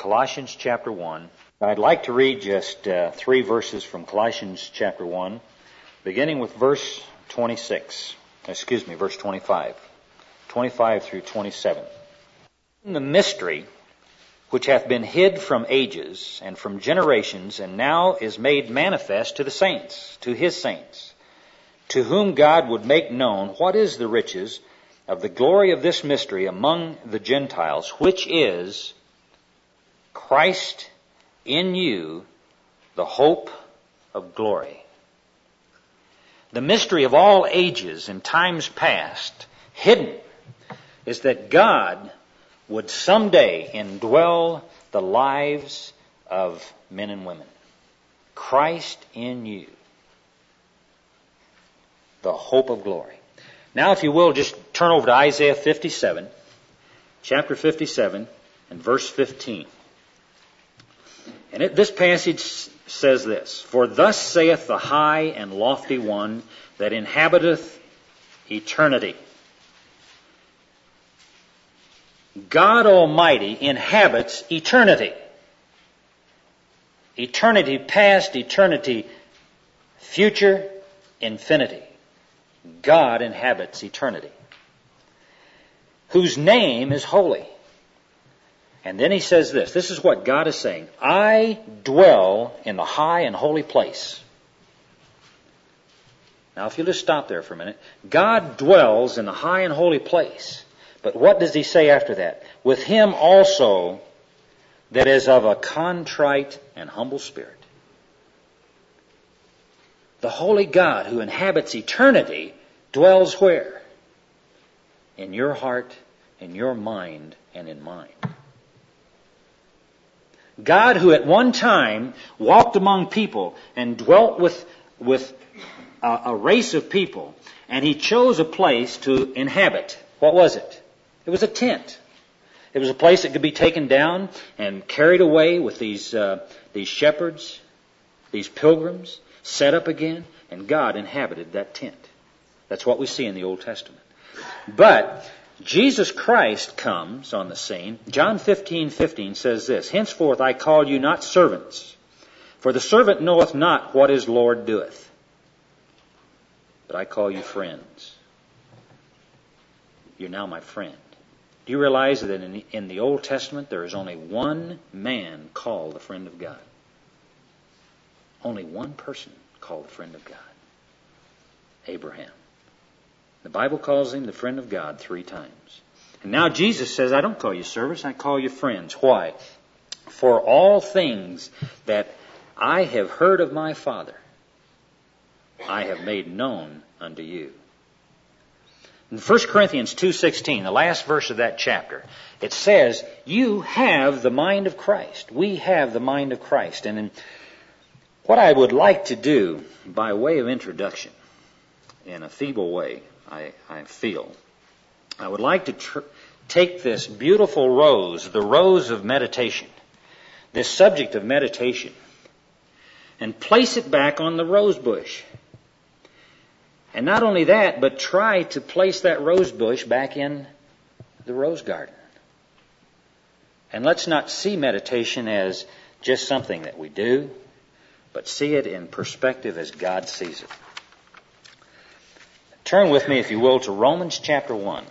Colossians chapter 1. I'd like to read just 3 verses from Colossians chapter 1, beginning with verse 25. 25 through 27. The mystery which hath been hid from ages and from generations, and now is made manifest to the saints, to his saints, to whom God would make known what is the riches of the glory of this mystery among the Gentiles, which is Christ in you, the hope of glory. The mystery of all ages and times past, hidden, is that God would someday indwell the lives of men and women. Christ in you, the hope of glory. Now, if you will, just turn over to Isaiah 57, chapter 57, and verse 15. And this passage says this: For thus saith the high and lofty one that inhabiteth eternity. God Almighty inhabits eternity. Eternity past, eternity future, infinity. God inhabits eternity. Whose name is holy. And then he says this. This is what God is saying. I dwell in the high and holy place. Now, if you just stop there for a minute. God dwells in the high and holy place. But what does he say after that? With him also that is of a contrite and humble spirit. The holy God who inhabits eternity dwells where? In your heart, in your mind, and in mine. God who at one time walked among people and dwelt with a race of people, and he chose a place to inhabit. What was it? It was a tent. It was a place that could be taken down and carried away with these shepherds, these pilgrims, set up again, and God inhabited that tent. That's what we see in the Old Testament. But Jesus Christ comes on the scene. John 15:15 says this: Henceforth I call you not servants, for the servant knoweth not what his Lord doeth. But I call you friends. You're now my friend. Do you realize that in the Old Testament there is only one man called the friend of God? Only one person called the friend of God. Abraham. The Bible calls him the friend of God 3 times. And now Jesus says, I don't call you servants, I call you friends. Why? For all things that I have heard of my Father, I have made known unto you. In 1 Corinthians 2:16, the last verse of that chapter, it says, you have the mind of Christ. We have the mind of Christ. And what I would like to do by way of introduction, in a feeble way, I feel, I would like to take this beautiful rose, the rose of meditation, this subject of meditation, and place it back on the rose bush. And not only that, but try to place that rose bush back in the rose garden. And let's not see meditation as just something that we do, but see it in perspective as God sees it. Turn with me, if you will, to Romans chapter 1.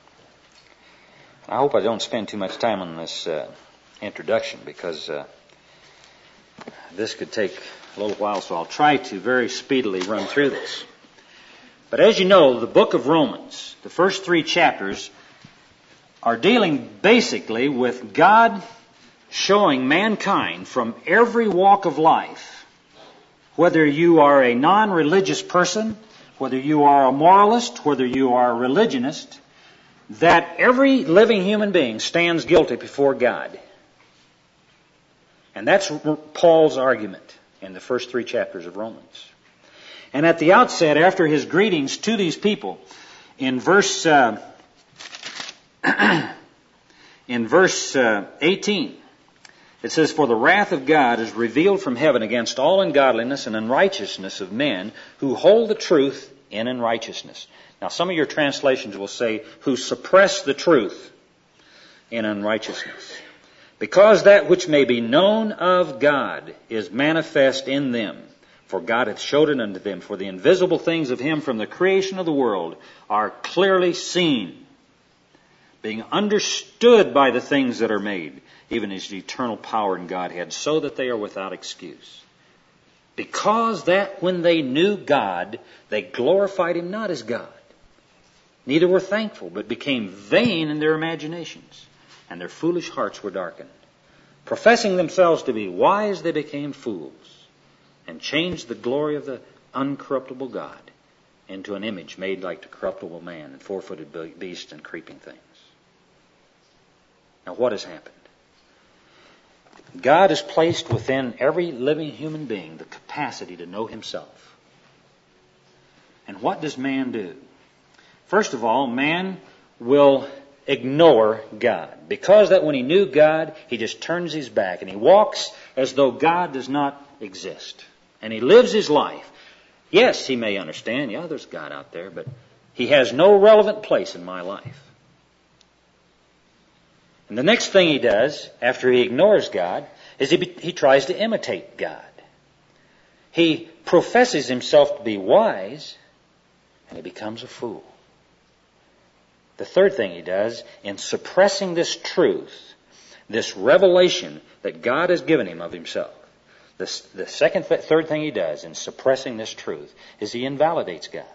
I hope I don't spend too much time on this introduction, because this could take a little while, so I'll try to very speedily run through this. But as you know, the book of Romans, the first 3 chapters, are dealing basically with God showing mankind from every walk of life, whether you are a non-religious person, whether you are a moralist, whether you are a religionist, that every living human being stands guilty before God. And that's Paul's argument in the first 3 chapters of Romans. And at the outset, after his greetings to these people, in verse 18, it says, For the wrath of God is revealed from heaven against all ungodliness and unrighteousness of men who hold the truth in unrighteousness. Now, some of your translations will say, who suppress the truth in unrighteousness. Because that which may be known of God is manifest in them. For God hath showed it unto them. For the invisible things of Him from the creation of the world are clearly seen, being understood by the things that are made, even His eternal power and Godhead, so that they are without excuse. Because that when they knew God, they glorified Him not as God. Neither were thankful, but became vain in their imaginations, and their foolish hearts were darkened. Professing themselves to be wise, they became fools, and changed the glory of the uncorruptible God into an image made like the corruptible man, and four-footed beasts, and creeping things. Now what has happened? God has placed within every living human being the capacity to know Himself. And what does man do? First of all, man will ignore God. Because that when he knew God, he just turns his back and he walks as though God does not exist. And he lives his life. Yes, he may understand, yeah, there's God out there, but He has no relevant place in my life. And the next thing he does, after he ignores God, is he tries to imitate God. He professes himself to be wise, and he becomes a fool. The third thing he does, in suppressing this truth, this revelation that God has given him of Himself, the third thing he does in suppressing this truth is he invalidates God.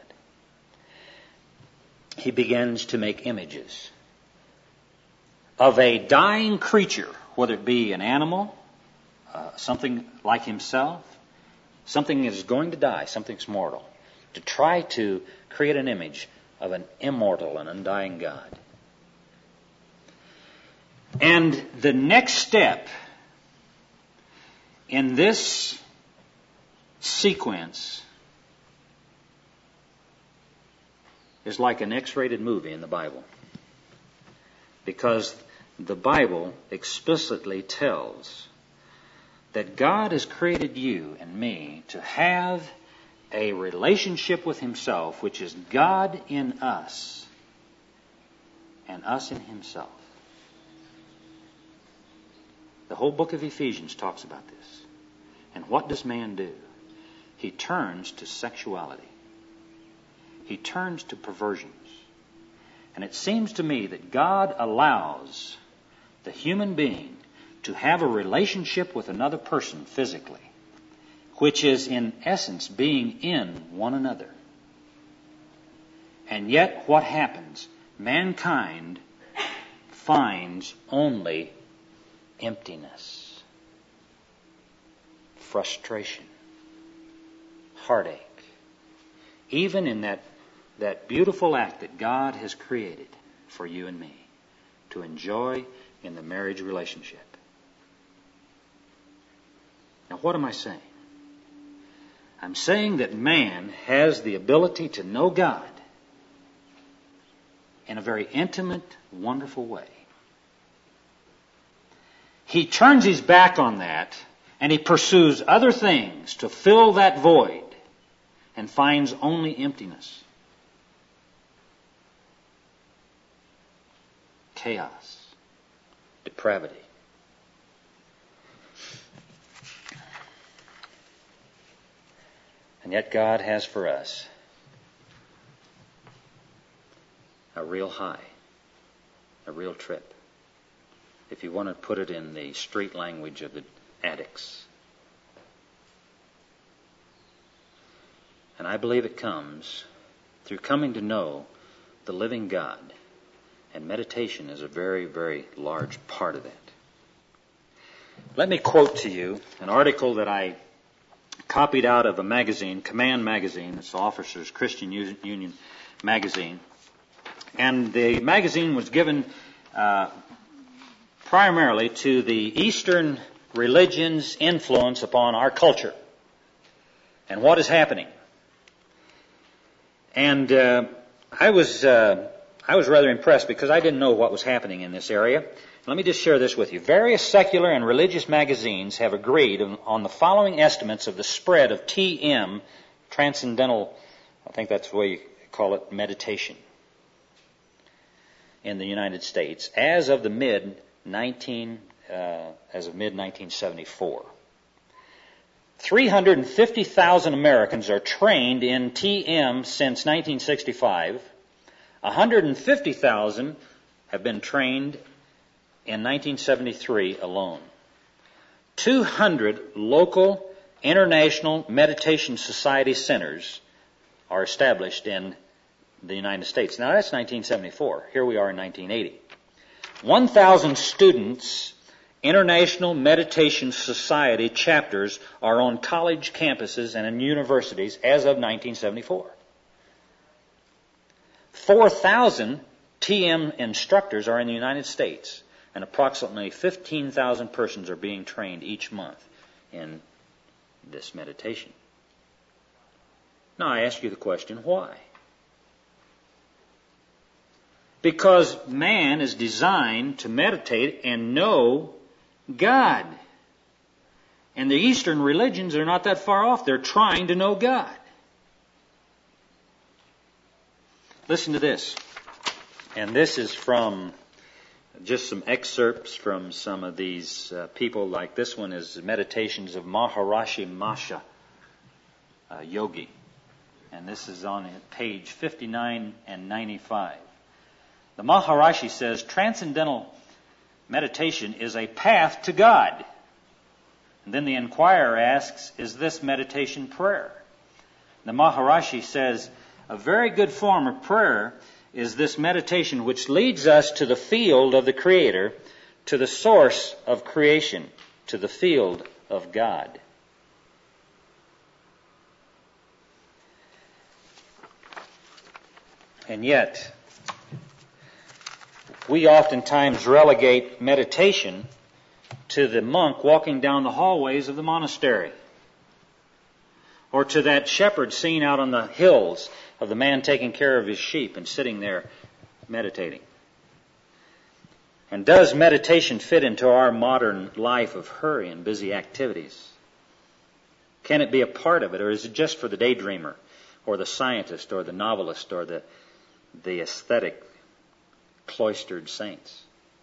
He begins to make images of a dying creature, whether it be an animal, something like himself, something that is going to die, something that's mortal, to try to create an image of an immortal and undying God. And the next step in this sequence is like an X-rated movie in the Bible. Because the Bible explicitly tells that God has created you and me to have a relationship with Himself, which is God in us and us in Himself. The whole book of Ephesians talks about this. And what does man do? He turns to sexuality. He turns to perversions. And it seems to me that God allows the human being to have a relationship with another person physically, which is in essence being in one another. And yet what happens? Mankind finds only emptiness, frustration, heartache, even in that beautiful act that God has created for you and me to enjoy in the marriage relationship. Now, what am I saying? I'm saying that man has the ability to know God in a very intimate, wonderful way. He turns his back on that and he pursues other things to fill that void and finds only emptiness, chaos, depravity. And yet God has for us a real high, a real trip. If you want to put it in the street language of the addicts. And I believe it comes through coming to know the living God. And meditation is a very, very large part of that. Let me quote to you an article that I copied out of a magazine, Command Magazine. It's the Officers Christian Union magazine. And the magazine was given primarily to the Eastern religion's influence upon our culture and what is happening. And I was rather impressed because I didn't know what was happening in this area. Let me just share this with you. Various secular and religious magazines have agreed on the following estimates of the spread of TM, transcendental, I think that's the way you call it, meditation, in the United States as of the as of mid-1974. 350,000 Americans are trained in TM since 1965. 150,000 have been trained in 1973 alone. 200 local international meditation society centers are established in the United States. Now that's 1974. Here we are in 1980. 1,000 students, International Meditation Society chapters are on college campuses and in universities as of 1974. 4,000 TM instructors are in the United States, and approximately 15,000 persons are being trained each month in this meditation. Now I ask you the question, why? Because man is designed to meditate and know God. And the Eastern religions are not that far off. They're trying to know God. Listen to this. And this is from just some excerpts from some of these people. Like this one is Meditations of Maharishi Mahesh Yogi. And this is on page 59 and 95. The Maharishi says, transcendental meditation is a path to God. And then the inquirer asks, is this meditation prayer? The Maharishi says, a very good form of prayer is this meditation which leads us to the field of the Creator, to the source of creation, to the field of God. And yet, we oftentimes relegate meditation to the monk walking down the hallways of the monastery, or to that shepherd seen out on the hills of the man taking care of his sheep and sitting there meditating. And does meditation fit into our modern life of hurry and busy activities? Can it be a part of it, or is it just for the daydreamer, or the scientist, or the novelist, or the aesthetic cloistered saints?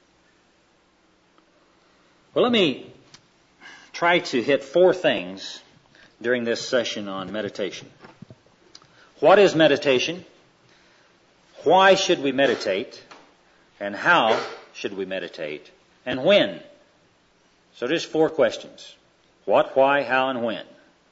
Well, let me try to hit 4 things during this session on meditation. What is meditation? Why should we meditate? And how should we meditate? And when? So just 4 questions. What, why, how, and when.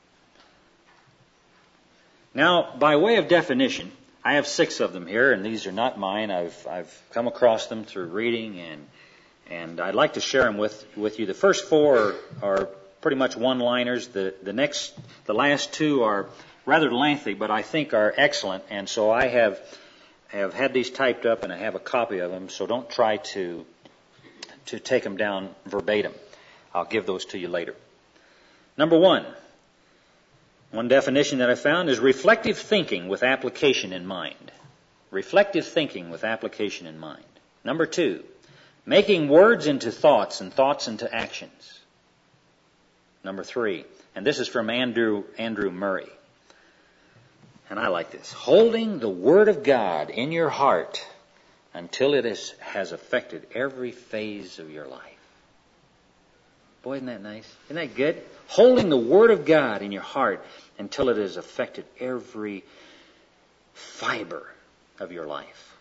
Now, by way of definition, I have 6 of them here, and these are not mine. I've come across them through reading, and I'd like to share them with you. The first 4 are pretty much one-liners. The last 2 are rather lengthy, but I think are excellent. And so I have had these typed up, and I have a copy of them. So don't try to take them down verbatim. I'll give those to you later. Number 1. One definition that I found is reflective thinking with application in mind. Reflective thinking with application in mind. Number 2, making words into thoughts and thoughts into actions. Number 3, and this is from Andrew Murray. And I like this. Holding the Word of God in your heart until it has affected every phase of your life. Boy, isn't that nice? Isn't that good? Holding the Word of God in your heart until it has affected every fiber of your life.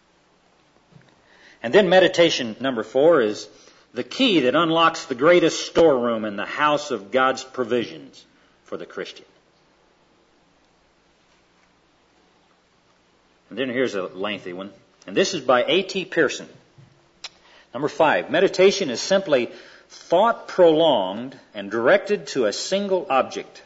And then meditation number 4 is the key that unlocks the greatest storeroom in the house of God's provisions for the Christian. And then here's a lengthy one. And this is by A.T. Pearson. Number 5, meditation is simply thought prolonged and directed to a single object.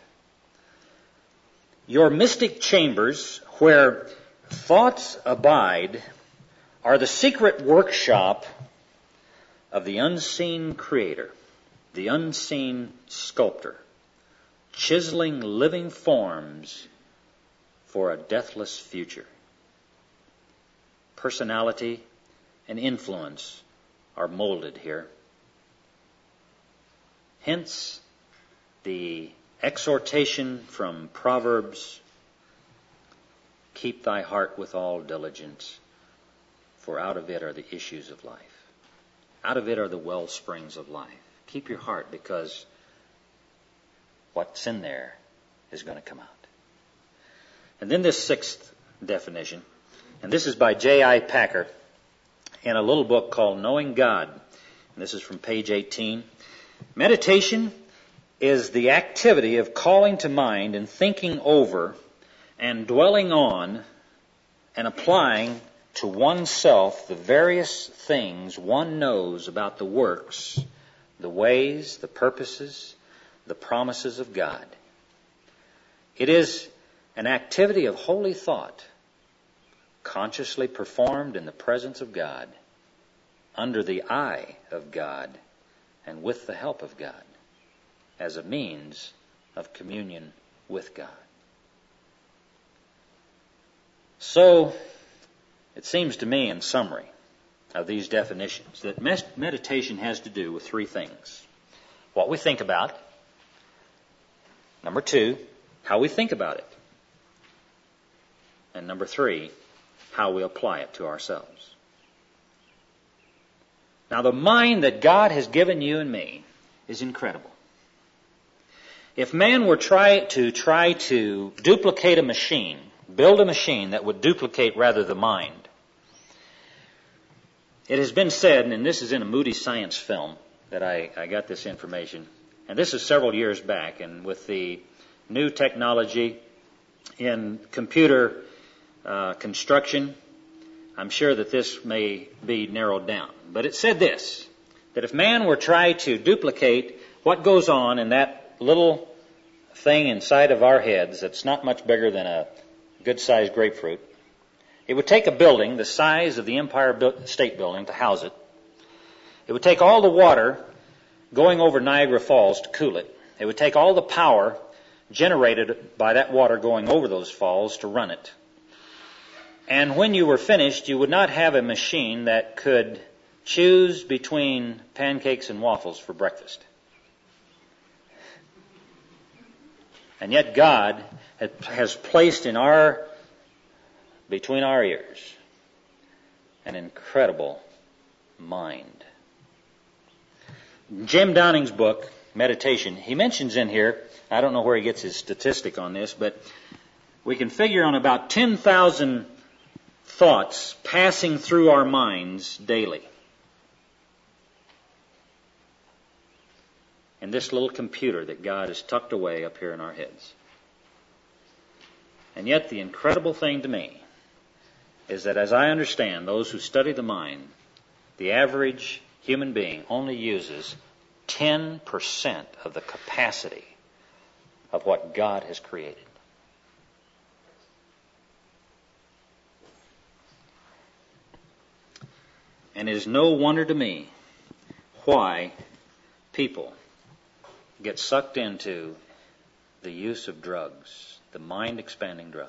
Your mystic chambers, where thoughts abide, are the secret workshop of the unseen Creator, the unseen sculptor, chiseling living forms for a deathless future. Personality and influence are molded here. Hence, the exhortation from Proverbs, keep thy heart with all diligence, for out of it are the issues of life. Out of it are the well springs of life. Keep your heart, because what's in there is going to come out. And then this sixth definition, and this is by J.I. Packer in a little book called Knowing God. And this is from page 18. Meditation is the activity of calling to mind and thinking over and dwelling on and applying to oneself the various things one knows about the works, the ways, the purposes, the promises of God. It is an activity of holy thought, consciously performed in the presence of God, under the eye of God, and with the help of God, as a means of communion with God. So, it seems to me, in summary of these definitions, that meditation has to do with three things. What we think about. Number two, how we think about it. And number three, how we apply it to ourselves. Now, the mind that God has given you and me is incredible. If man were try to duplicate a machine, build a machine that would duplicate rather the mind, it has been said, and this is in a Moody Science film that I got this information, and this is several years back, and with the new technology in computer construction, I'm sure that this may be narrowed down. But it said this, that if man were try to duplicate what goes on in that little thing inside of our heads that's not much bigger than a good-sized grapefruit, it would take a building the size of the Empire State Building to house it. It would take all the water going over Niagara Falls to cool it. It would take all the power generated by that water going over those falls to run it. And when you were finished, you would not have a machine that could choose between pancakes and waffles for breakfast. And yet God has placed between our ears an incredible mind. Jim Downing's book, Meditation, he mentions in here, I don't know where he gets his statistic on this, but we can figure on about 10,000 thoughts passing through our minds daily. In this little computer that God has tucked away up here in our heads. And yet the incredible thing to me is that, as I understand, those who study the mind, the average human being only uses 10% of the capacity of what God has created. And it is no wonder to me why people get sucked into the use of drugs, the mind-expanding drugs.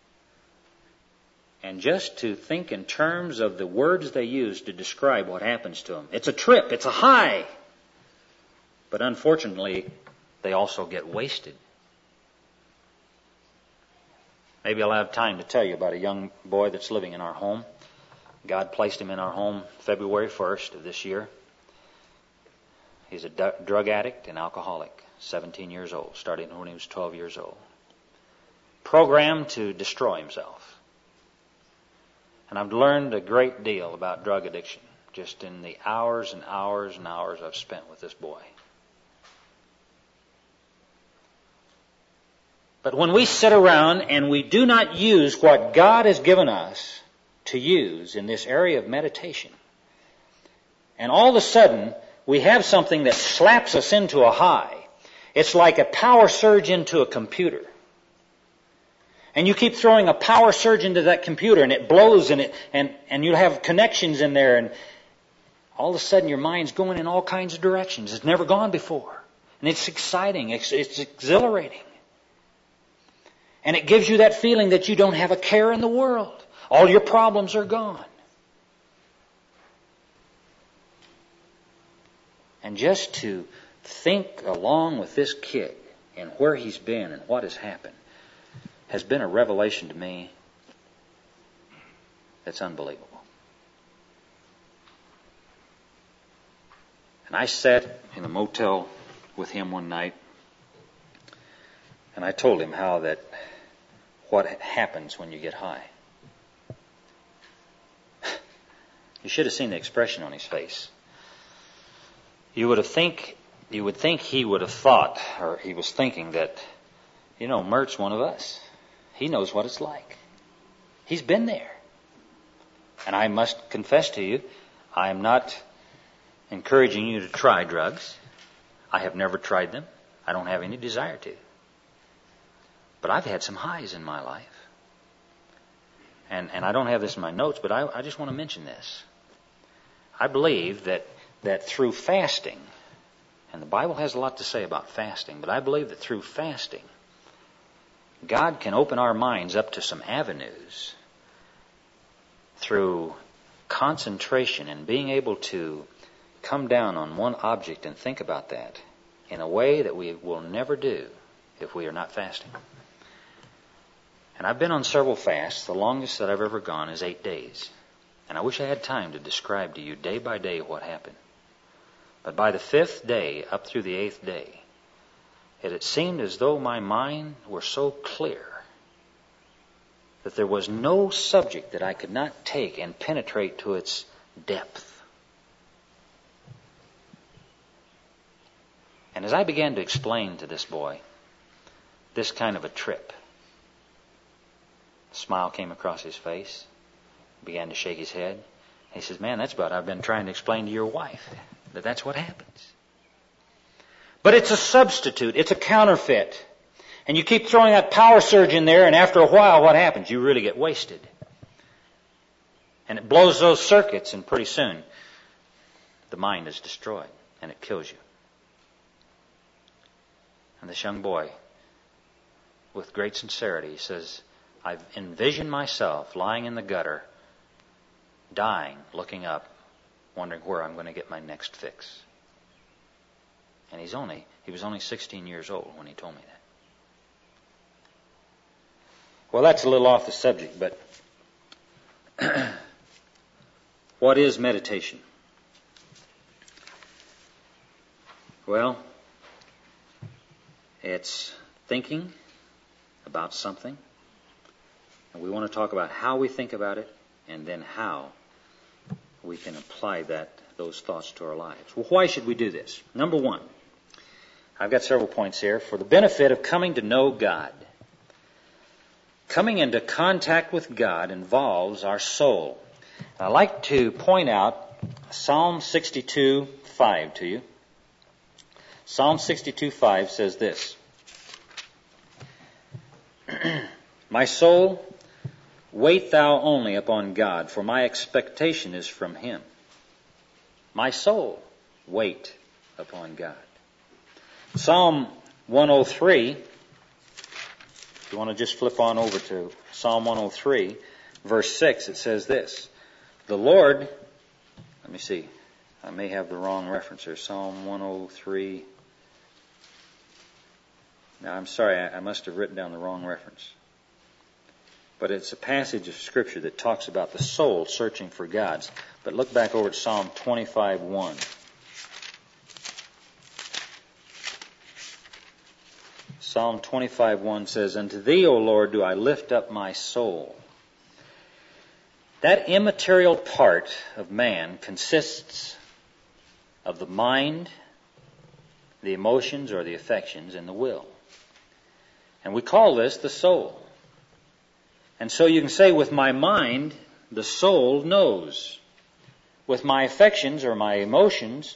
And just to think in terms of the words they use to describe what happens to them. It's a trip, it's a high. But unfortunately, they also get wasted. Maybe I'll have time to tell you about a young boy that's living in our home. God placed him in our home February 1st of this year. He's a drug addict and alcoholic, 17 years old, starting when he was 12 years old. Programmed to destroy himself. And I've learned a great deal about drug addiction just in the hours and hours and hours I've spent with this boy. But when we sit around and we do not use what God has given us to use in this area of meditation, and all of a sudden we have something that slaps us into a high, it's like a power surge into a computer. And you keep throwing a power surge into that computer and it blows and you have connections in there, and all of a sudden your mind's going in all kinds of directions. It's never gone before. And it's exciting. It's exhilarating. And it gives you that feeling that you don't have a care in the world. All your problems are gone. And just to think along with this kid and where he's been and what has happened has been a revelation to me that's unbelievable. And I sat in a motel with him one night, and I told him what happens when you get high. You should have seen the expression on his face. You would think he would have thought, or he was thinking that, Mert's one of us. He knows what it's like. He's been there. And I must confess to you, I am not encouraging you to try drugs. I have never tried them. I don't have any desire to. But I've had some highs in my life. And I don't have this in my notes, but I just want to mention this. I believe that through fasting, and the Bible has a lot to say about fasting, but I believe that through fasting, God can open our minds up to some avenues through concentration and being able to come down on one object and think about that in a way that we will never do if we are not fasting. And I've been on several fasts. The longest that I've ever gone is 8 days. And I wish I had time to describe to you day by day what happened. But by the 5th day, up through the 8th day, it seemed as though my mind were so clear that there was no subject that I could not take and penetrate to its depth. And as I began to explain to this boy this kind of a trip, a smile came across his face, began to shake his head. He says, "Man, that's what I've been trying to explain to your wife, that's what happens." But it's a substitute. It's a counterfeit. And you keep throwing that power surge in there, and after a while, what happens? You really get wasted. And it blows those circuits, and pretty soon, the mind is destroyed, and it kills you. And this young boy, with great sincerity, says, "I've envisioned myself lying in the gutter, dying, looking up, wondering where I'm going to get my next fix." And he was only 16 years old when he told me that. Well, that's a little off the subject, but what is meditation? Well, it's thinking about something, and we want to talk about how we think about it, and then how we can apply those thoughts to our lives. Well, why should we do this? Number one, I've got several points here. For the benefit of coming to know God. Coming into contact with God involves our soul. And I'd like to point out Psalm 62:5 to you. Psalm 62:5 says this, "My soul, wait thou only upon God, for my expectation is from Him." My soul, wait upon God. Psalm 103, if you want to just flip on over to Psalm 103, verse 6, it says this, "The Lord," let me see, I may have the wrong reference here, Psalm 103, now I'm sorry, I must have written down the wrong reference. But it's a passage of Scripture that talks about the soul searching for God. But look back over at Psalm 25:1. Psalm 25:1 says, "Unto Thee, O Lord, do I lift up my soul." That immaterial part of man consists of the mind, the emotions or the affections, and the will. And we call this the soul. And so you can say, with my mind, the soul knows. With my affections or my emotions,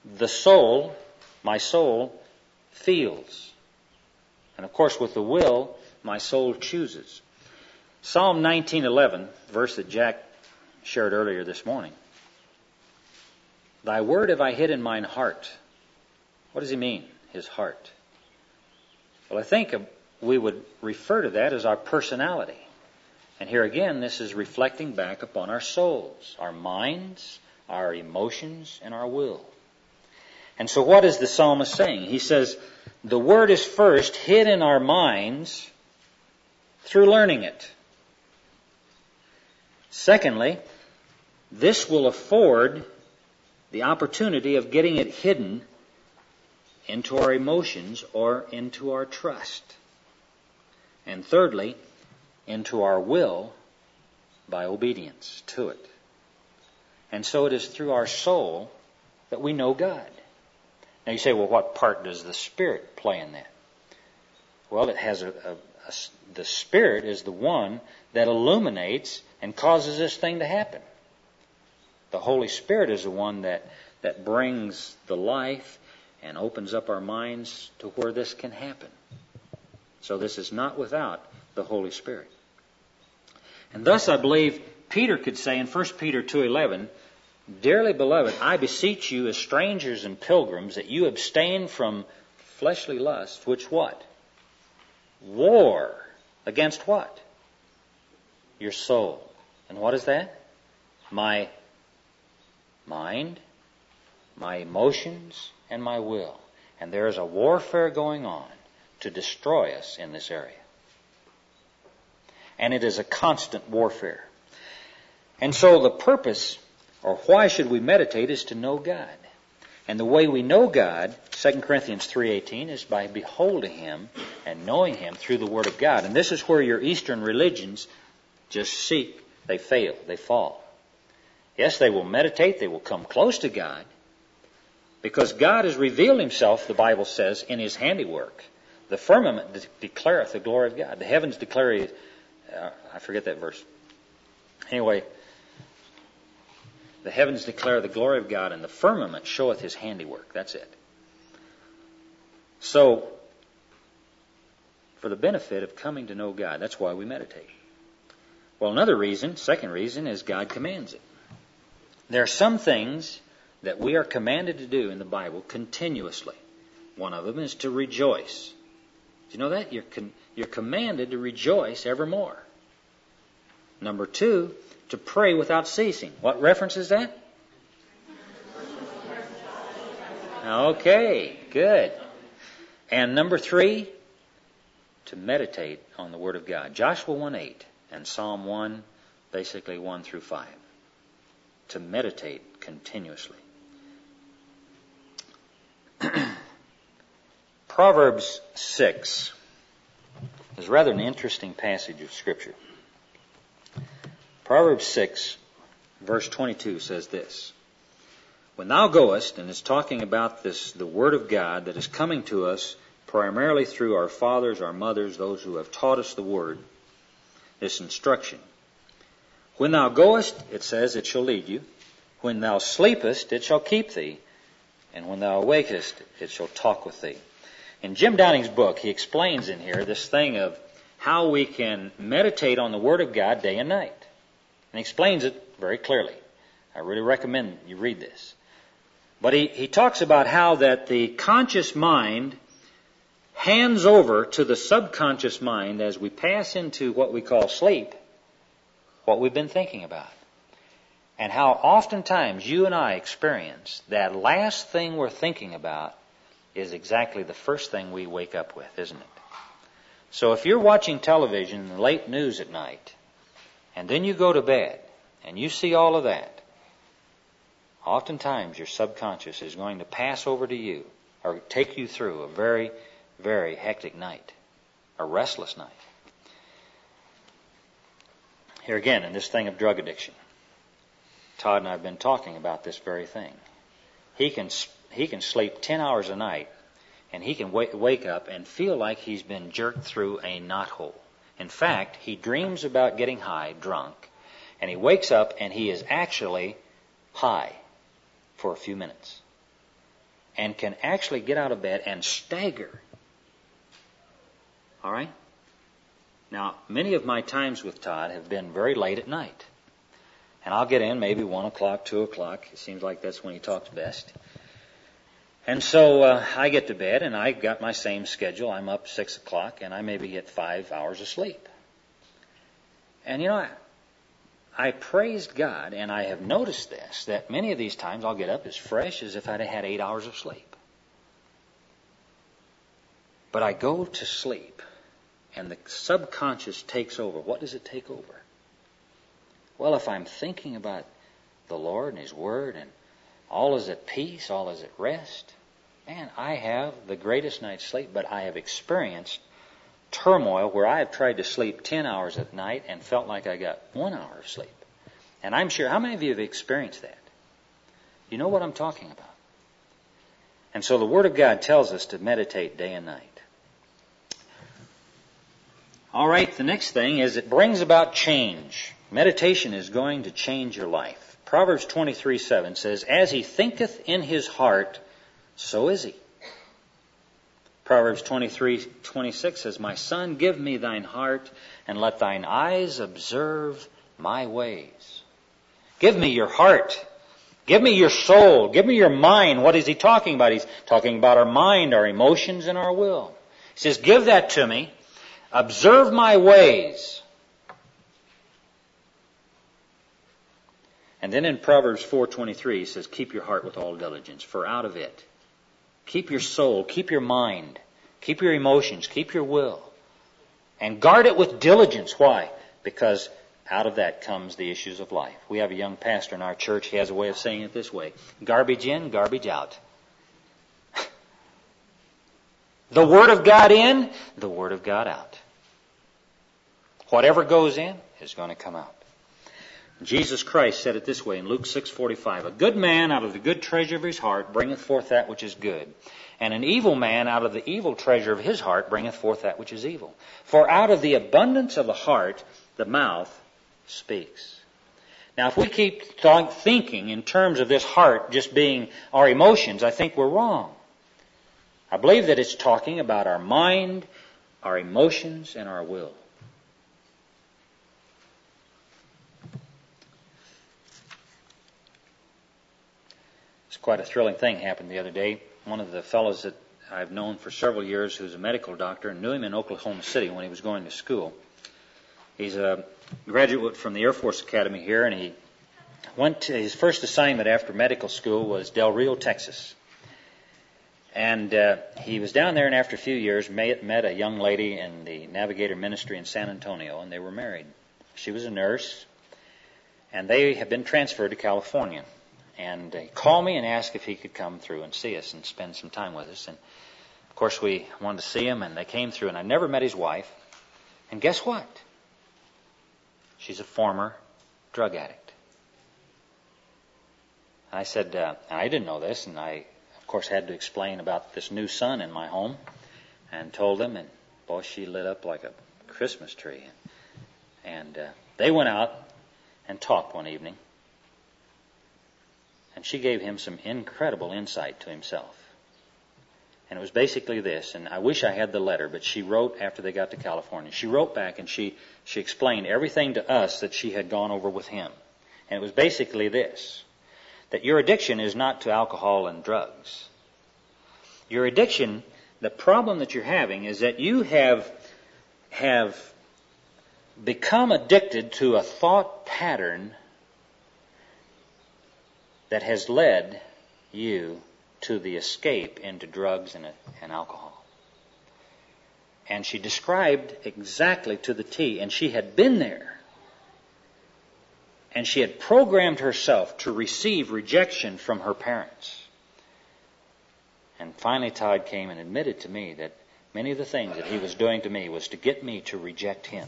my soul, feels. And of course, with the will, my soul chooses. Psalm 19:11, verse that Jack shared earlier this morning. "Thy word have I hid in mine heart." What does he mean, his heart? Well, I think we would refer to that as our personality. And here again, this is reflecting back upon our souls, our minds, our emotions, and our will. And so what is the psalmist saying? He says, the Word is first hid in our minds through learning it. Secondly, this will afford the opportunity of getting it hidden into our emotions or into our trust. And thirdly, into our will by obedience to it. And so it is through our soul that we know God. Now you say, well, what part does the Spirit play in that? Well, it has the Spirit is the one that illuminates and causes this thing to happen. The Holy Spirit is the one that brings the life and opens up our minds to where this can happen. So this is not without the Holy Spirit. And thus I believe Peter could say in 1 Peter 2:11, "Dearly beloved, I beseech you as strangers and pilgrims that you abstain from fleshly lusts, which what? War against what? Your soul." And what is that? My mind, my emotions, and my will. And there is a warfare going on to destroy us in this area. And it is a constant warfare. And so the purpose, or why should we meditate, is to know God. And the way we know God, 2 Corinthians 3:18, is by beholding Him and knowing Him through the Word of God. And this is where your Eastern religions just seek. They fail. They fall. Yes, they will meditate. They will come close to God. Because God has revealed Himself, the Bible says, in His handiwork. The firmament declareth the glory of God. The heavens declare, I forget that verse. Anyway, the heavens declare the glory of God, and the firmament showeth His handiwork. That's it. So, for the benefit of coming to know God, that's why we meditate. Well, another reason, second reason, is God commands it. There are some things that we are commanded to do in the Bible continuously. One of them is to rejoice. Do you know that? You're commanded to rejoice evermore. Number 2, to pray without ceasing. What reference is that? Okay, good. And number 3, to meditate on the Word of God. Joshua 1:8 and Psalm 1, basically 1 through 5. To meditate continuously. Proverbs 6 is rather an interesting passage of Scripture. Proverbs 6, verse 22 says this: "When thou goest," and it's talking about this, the Word of God that is coming to us primarily through our fathers, our mothers, those who have taught us the Word, this instruction. "When thou goest," it says, "it shall lead you. When thou sleepest, it shall keep thee. And when thou awakest, it shall talk with thee." In Jim Downing's book, he explains in here this thing of how we can meditate on the Word of God day and night. And he explains it very clearly. I really recommend you read this. But he talks about how that the conscious mind hands over to the subconscious mind as we pass into what we call sleep, what we've been thinking about. And how oftentimes you and I experience that last thing we're thinking about is exactly the first thing we wake up with, isn't it? So if you're watching television and the late news at night, and then you go to bed, and you see all of that, oftentimes your subconscious is going to pass over to you, or take you through a very, very hectic night, a restless night. Here again, in this thing of drug addiction, Todd and I have been talking about this very thing. He can sleep 10 hours a night, and he can wake up and feel like he's been jerked through a knothole. In fact, he dreams about getting high, drunk, and he wakes up and he is actually high for a few minutes, and can actually get out of bed and stagger. All right? Now, many of my times with Todd have been very late at night. And I'll get in maybe 1 o'clock, 2 o'clock. It seems like that's when he talks best. And so I get to bed, and I've got my same schedule. I'm up 6 o'clock, and I maybe get 5 hours of sleep. And you know, I praised God, and I have noticed this, that many of these times I'll get up as fresh as if I'd had 8 hours of sleep. But I go to sleep, and the subconscious takes over. What does it take over? Well, if I'm thinking about the Lord and His Word and All is at peace, all is at rest. Man, I have the greatest night's sleep, but I have experienced turmoil where I have tried to sleep 10 hours at night and felt like I got 1 hour of sleep. And I'm sure, how many of you have experienced that? You know what I'm talking about. And so the Word of God tells us to meditate day and night. All right, the next thing is it brings about change. Meditation is going to change your life. Proverbs 23:7 says, "As he thinketh in his heart, so is he." Proverbs 23:26 says, "My son, give me thine heart, and let thine eyes observe my ways." Give me your heart. Give me your soul. Give me your mind. What is he talking about? He's talking about our mind, our emotions, and our will. He says, give that to me. Observe my ways. And then in Proverbs 4:23, he says, keep your heart with all diligence, for out of it. Keep your soul, keep your mind, keep your emotions, keep your will. And guard it with diligence. Why? Because out of that comes the issues of life. We have a young pastor in our church. He has a way of saying it this way: garbage in, garbage out. The Word of God in, the Word of God out. Whatever goes in is going to come out. Jesus Christ said it this way in Luke 6:45, "A good man out of the good treasure of his heart bringeth forth that which is good, and an evil man out of the evil treasure of his heart bringeth forth that which is evil. For out of the abundance of the heart the mouth speaks." Now, if we keep thinking in terms of this heart just being our emotions, I think we're wrong. I believe that it's talking about our mind, our emotions, and our will. It's quite a thrilling thing happened the other day. One of the fellows that I've known for several years, who's a medical doctor, and knew him in Oklahoma City when he was going to school. He's a graduate from the Air Force Academy here, and he went to his first assignment after medical school was Del Rio, Texas. And he was down there, and after a few years met a young lady in the Navigator Ministry in San Antonio, and they were married. She was a nurse, and they had been transferred to California. And he called me and asked if he could come through and see us and spend some time with us. And, of course, we wanted to see him, and they came through, and I never met his wife. And guess what? She's a former drug addict. And I said, I didn't know this, and I, of course, had to explain about this new son in my home and told them, and, boy, she lit up like a Christmas tree. And they went out and talked one evening. And she gave him some incredible insight to himself. And it was basically this, and I wish I had the letter, but she wrote after they got to California. She wrote back and she explained everything to us that she had gone over with him. And it was basically this, that your addiction is not to alcohol and drugs. Your addiction, the problem that you're having is that you have become addicted to a thought pattern that has led you to the escape into drugs and alcohol. And she described exactly to the T, and she had been there. And she had programmed herself to receive rejection from her parents. And finally Todd came and admitted to me that many of the things that he was doing to me was to get me to reject him.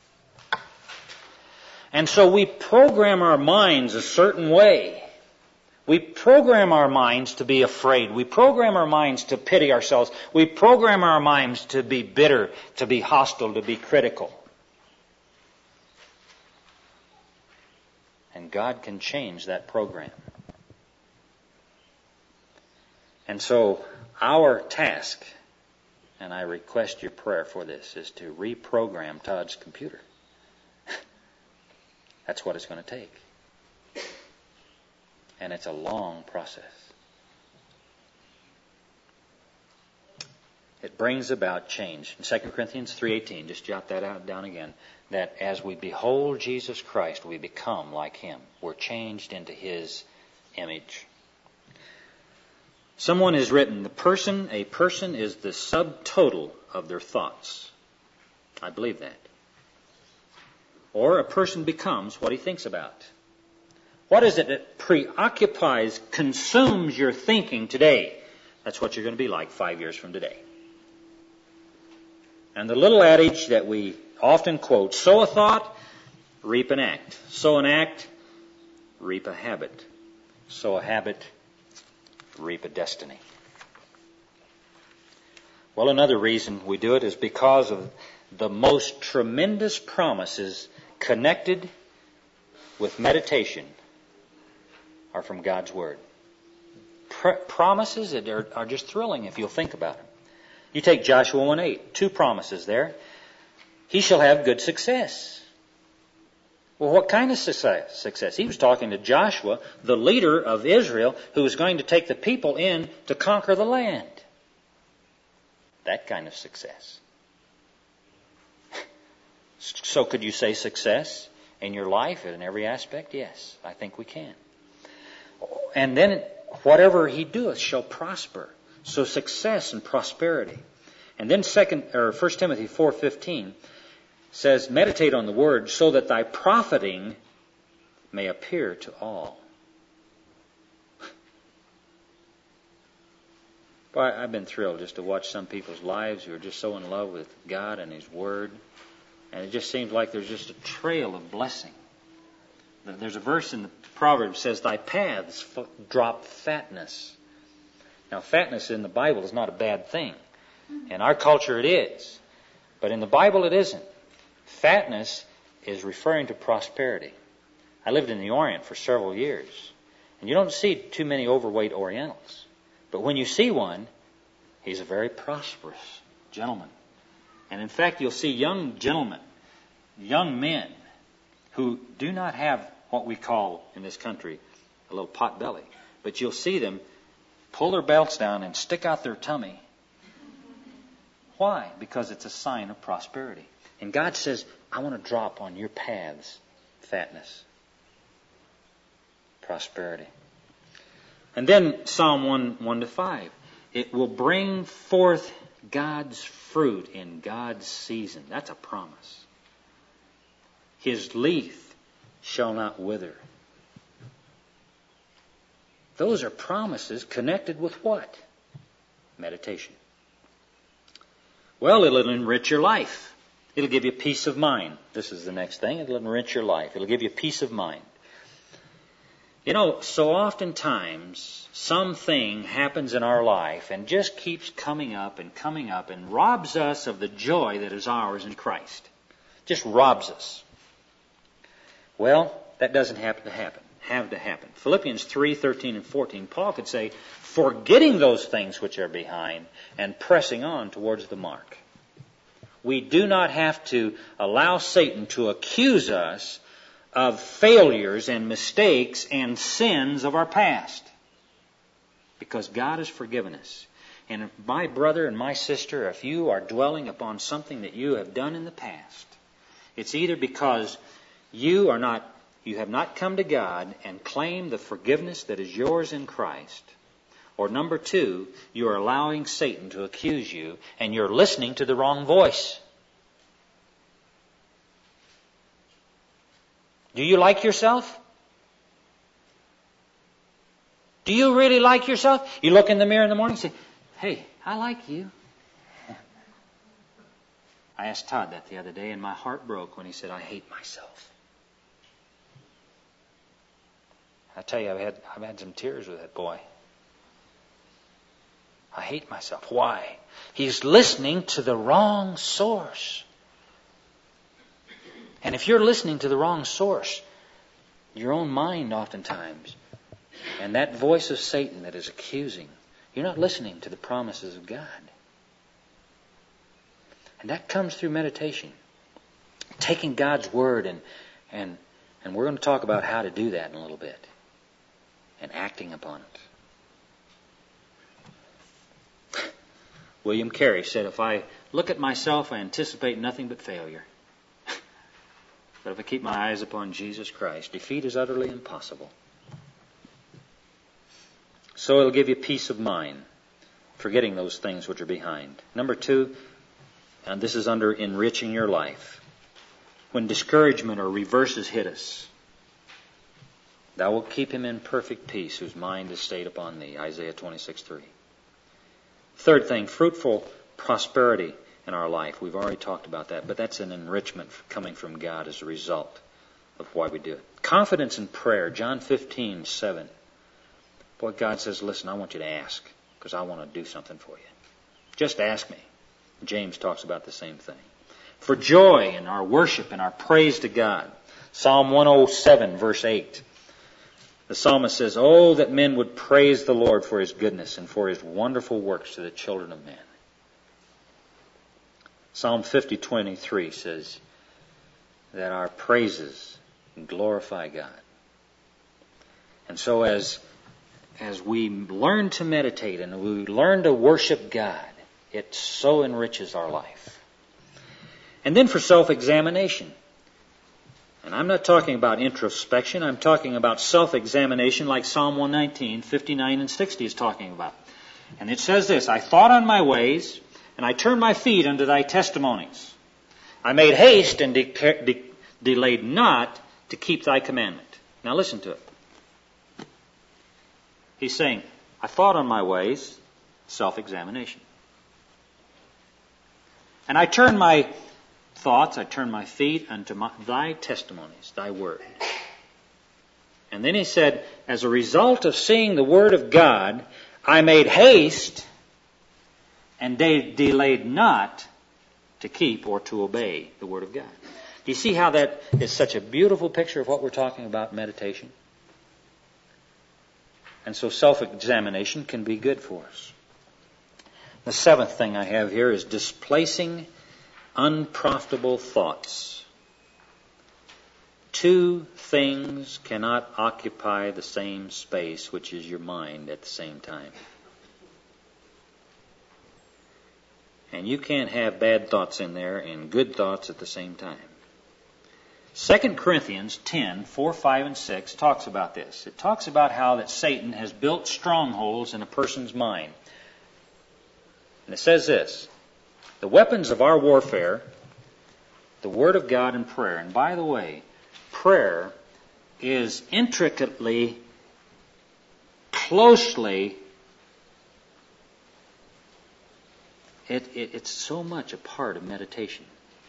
And so we program our minds a certain way. We program our minds to be afraid. We program our minds to pity ourselves. We program our minds to be bitter, to be hostile, to be critical. And God can change that program. And so our task, and I request your prayer for this, is to reprogram Todd's computer. That's what it's going to take. And it's a long process. It brings about change. In 2 Corinthians 3:18, just jot that down again, that as we behold Jesus Christ, we become like Him. We're changed into His image. Someone has written, a person is the subtotal of their thoughts. I believe that. Or a person becomes what he thinks about. What is it that preoccupies, consumes your thinking today? That's what you're going to be like 5 years from today. And the little adage that we often quote, sow a thought, reap an act. Sow an act, reap a habit. Sow a habit, reap a destiny. Well, another reason we do it is because of the most tremendous promises connected with meditation are from God's Word. Promises that are just thrilling if you'll think about them. You take Joshua 1:8, 2 promises there. He shall have good success. Well, what kind of success? He was talking to Joshua, the leader of Israel, who was going to take the people in to conquer the land. That kind of success. So could you say success in your life in every aspect? Yes, I think we can. And then whatever he doeth shall prosper. So success and prosperity. And then 1 Timothy 4:15 says, meditate on the word so that thy profiting may appear to all. Boy, I've been thrilled just to watch some people's lives who are just so in love with God and His Word. And it just seems like there's just a trail of blessing. There's a verse in the Proverbs that says, thy paths drop fatness. Now, fatness in the Bible is not a bad thing. In our culture it is. But in the Bible it isn't. Fatness is referring to prosperity. I lived in the Orient for several years. And you don't see too many overweight Orientals. But when you see one, he's a very prosperous gentleman. And in fact, you'll see young gentlemen, young men, who do not have what we call in this country a little pot belly. But you'll see them pull their belts down and stick out their tummy. Why? Because it's a sign of prosperity. And God says, I want to drop on your paths fatness, prosperity. And then Psalm 1:1-5. It will bring forth God's fruit in God's season. That's a promise. His leaf shall not wither. Those are promises connected with what? Meditation. Well, it'll enrich your life. It'll give you peace of mind. This is the next thing. It'll enrich your life. It'll give you peace of mind. You know, so oftentimes something happens in our life and just keeps coming up and robs us of the joy that is ours in Christ. Just robs us. Well, that doesn't have to happen. Philippians 3:13 and 14, Paul could say, forgetting those things which are behind and pressing on towards the mark. We do not have to allow Satan to accuse us of failures and mistakes and sins of our past. Because God has forgiven us. And my brother and my sister, if you are dwelling upon something that you have done in the past, it's either because you have not come to God and claimed the forgiveness that is yours in Christ, or number 2, you are allowing Satan to accuse you and you're listening to the wrong voice. Do you like yourself? Do you really like yourself? You look in the mirror in the morning and say, hey, I like you. I asked Todd that the other day and my heart broke when he said, I hate myself. I tell you, I've had some tears with that boy. I hate myself. Why? He's listening to the wrong source. And if you're listening to the wrong source, your own mind oftentimes, and that voice of Satan that is accusing, you're not listening to the promises of God. And that comes through meditation. Taking God's Word and we're going to talk about how to do that in a little bit. And acting upon it. William Carey said, if I look at myself, I anticipate nothing but failure. But if I keep my eyes upon Jesus Christ, defeat is utterly impossible. So it'll give you peace of mind, forgetting those things which are behind. Number 2, and this is under enriching your life. When discouragement or reverses hit us, Thou wilt keep him in perfect peace, whose mind is stayed upon thee. Isaiah 26:3. Third thing, fruitful prosperity in our life. We've already talked about that, but that's an enrichment coming from God as a result of why we do it. Confidence in prayer, John 15:7. Boy, God says, listen, I want you to ask, because I want to do something for you. Just ask me. James talks about the same thing. For joy in our worship and our praise to God. Psalm 107, verse 8. The psalmist says, oh, that men would praise the Lord for His goodness and for His wonderful works to the children of men. Psalm 50:23 says that our praises glorify God. And so as we learn to meditate and we learn to worship God, it so enriches our life. And then for self-examination. And I'm not talking about introspection. I'm talking about self-examination like Psalm 119, 59 and 60 is talking about. And it says this, I thought on my ways, and I turned my feet unto thy testimonies. I made haste and delayed not to keep thy commandment. Now listen to it. He's saying, I thought on my ways, self-examination. And I turned my thoughts, I turned my feet unto thy testimonies, thy word. And then he said, as a result of seeing the word of God, I made haste and delayed not to keep or to obey the word of God. Do you see how that is such a beautiful picture of what we're talking about, meditation? And so self-examination can be good for us. The seventh thing I have here is displacing unprofitable thoughts. Two things cannot occupy the same space, which is your mind, at the same time. And you can't have bad thoughts in there and good thoughts at the same time. 2 Corinthians 10, 4, 5, and 6 talks about this. It talks about how that Satan has built strongholds in a person's mind. And it says this, the weapons of our warfare, the Word of God and prayer. And by the way, prayer is intricately, closely, it's so much a part of meditation.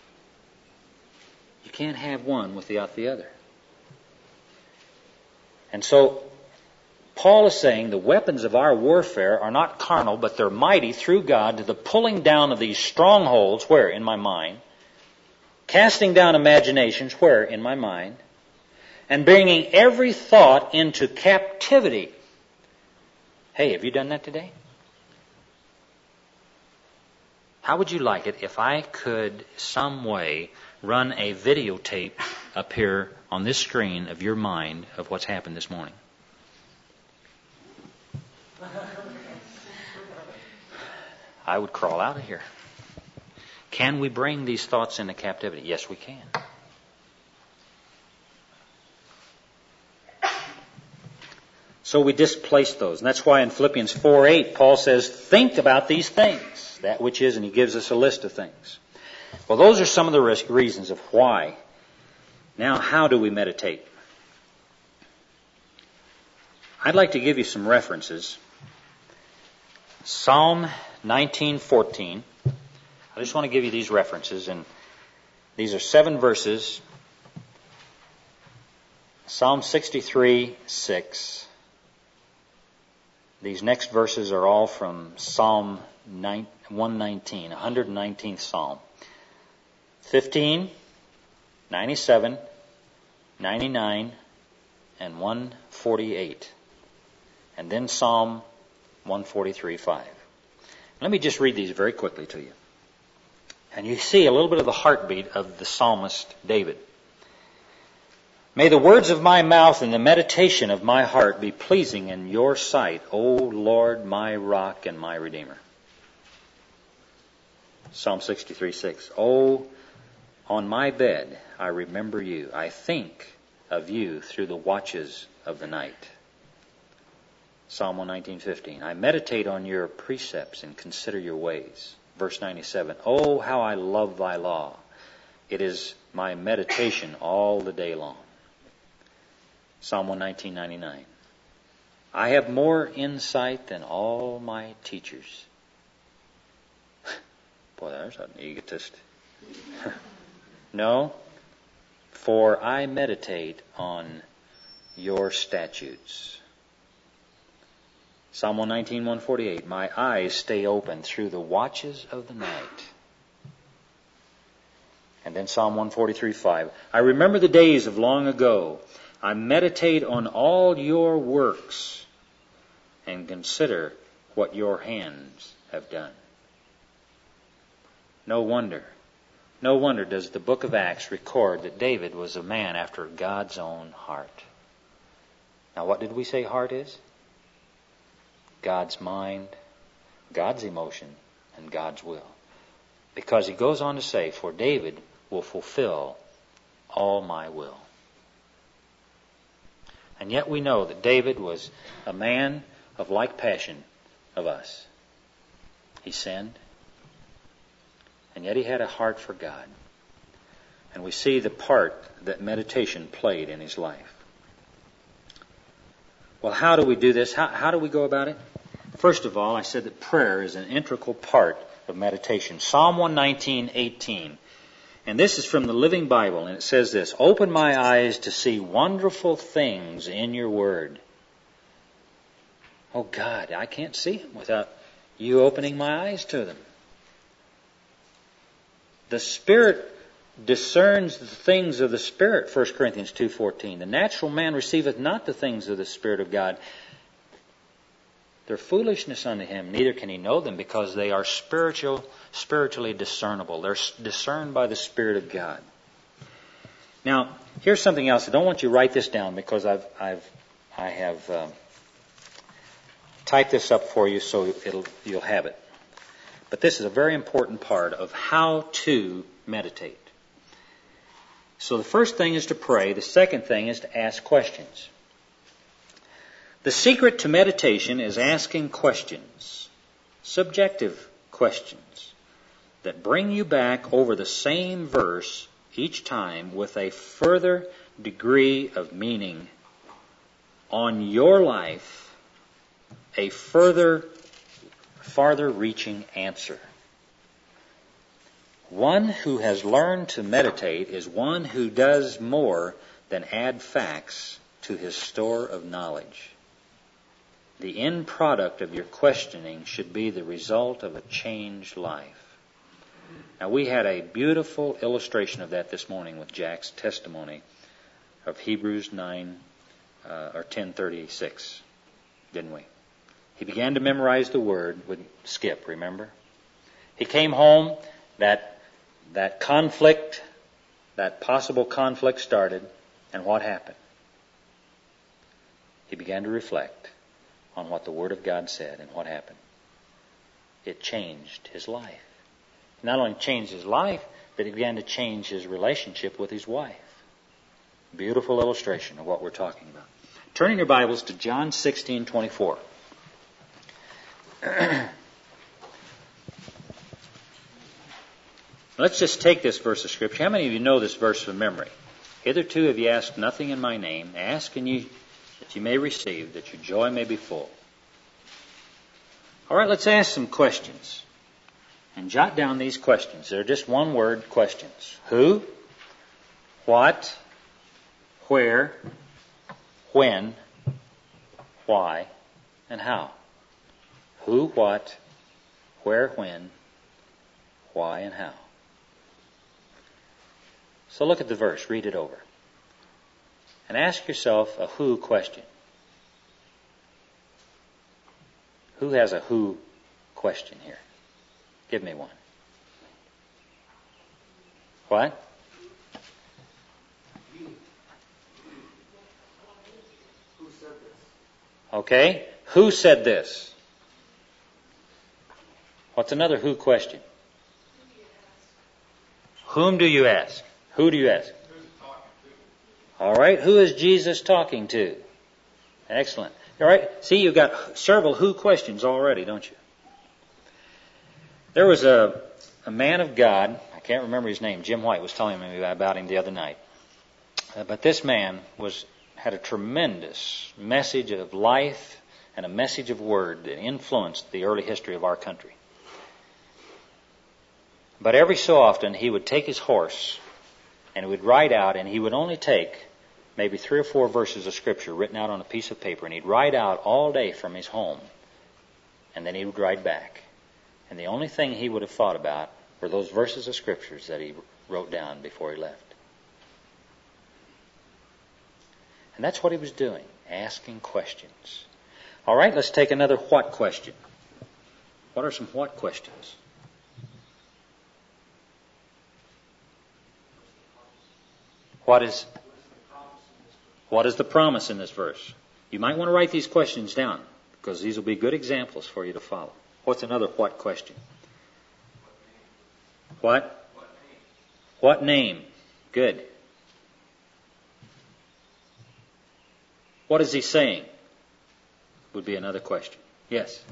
You can't have one without the other. And so, Paul is saying the weapons of our warfare are not carnal, but they're mighty through God to the pulling down of these strongholds, where? In my mind. Casting down imaginations, where? In my mind. And bringing every thought into captivity. Hey, have you done that today? How would you like it if I could some way run a videotape up here on this screen of your mind of what's happened this morning? I would crawl out of here. Can we bring these thoughts into captivity? Yes, we can. So we displace those. And that's why in Philippians 4:8, Paul says, think about these things. That which is, and he gives us a list of things. Well, those are some of the reasons of why. Now, how do we meditate? I'd like to give you some references. Psalm 19:14. I just want to give you these references, and these are 7 verses. Psalm 63:6. These next verses are all from Psalm 119, 119th Psalm. 15, 97, 99, and 148. And then Psalm 143:5. Let me just read these very quickly to you. And you see a little bit of the heartbeat of the psalmist David. May the words of my mouth and the meditation of my heart be pleasing in your sight, O Lord, my rock and my redeemer. Psalm 63:6. Oh, on my bed I remember you. I think of you through the watches of the night. Psalm 119:15. I meditate on your precepts and consider your ways. Verse 97. Oh, how I love thy law. It is my meditation all the day long. Psalm 119:99. I have more insight than all my teachers. Boy, there's an egotist. No, for I meditate on your statutes. Psalm 119:148. My eyes stay open through the watches of the night. And then Psalm 143:5. I remember the days of long ago. I meditate on all your works and consider what your hands have done. No wonder does the book of Acts record that David was a man after God's own heart. Now, what did we say heart is? God's mind, God's emotion, and God's will. Because he goes on to say, for David will fulfill all my will. And yet we know that David was a man of like passion of us. He sinned, and yet he had a heart for God. And we see the part that meditation played in his life. Well, how do we do this? How do we go about it? First of all, I said that prayer is an integral part of meditation. Psalm 119:18. And this is from the Living Bible, and it says this, open my eyes to see wonderful things in your word. Oh God, I can't see them without you opening my eyes to them. The Spirit discerns the things of the Spirit, 1 Corinthians 2:14. The natural man receiveth not the things of the Spirit of God. They're foolishness unto him, neither can he know them, because they are spiritually discernible. They're discerned by the Spirit of God. Now, here's something else. I don't want you to write this down because I have typed this up for you so you'll have it. But this is a very important part of how to meditate. So the first thing is to pray. The second thing is to ask questions. The secret to meditation is asking questions, subjective questions, that bring you back over the same verse each time with a further degree of meaning on your life, a farther reaching answer. One who has learned to meditate is one who does more than add facts to his store of knowledge. The end product of your questioning should be the result of a changed life. Now, we had a beautiful illustration of that this morning with Jack's testimony of Hebrews 9 or 10:36, didn't we? He began to memorize the word with Skip, remember? He came home, that conflict, that possible conflict started, and what happened? He began to reflect on what the Word of God said, and what happened? It changed his life. Not only changed his life, but he began to change his relationship with his wife. Beautiful illustration of what we're talking about. Turning your Bibles to John 16:24. Let's just take this verse of Scripture. How many of you know this verse from memory? Hitherto have ye asked nothing in my name. Ask and ye that you may receive, that your joy may be full. All right, let's ask some questions. And jot down these questions. They're just one-word questions. Who, what, where, when, why, and how. Who, what, where, when, why, and how. So look at the verse. Read it over. And ask yourself a who question. Who has a who question here? Give me one. What? Who said this? Okay. Who said this? What's another who question? Whom do you ask? Who do you ask? All right. Who is Jesus talking to? Excellent. All right. See, you've got several who questions already, don't you? There was a man of God. I can't remember his name. Jim White was telling me about him the other night. But this man had a tremendous message of life and a message of word that influenced the early history of our country. But every so often he would take his horse and he would ride out, and he would only take maybe 3 or 4 verses of Scripture written out on a piece of paper, and he'd ride out all day from his home, and then he would ride back. And the only thing he would have thought about were those verses of Scriptures that he wrote down before he left. And that's what he was doing, asking questions. All right, let's take another what question. What are some what questions? What is the promise in this verse? You might want to write these questions down, because these will be good examples for you to follow. What's another what question? What? What name? Good. What is he saying? Would be another question. Yes?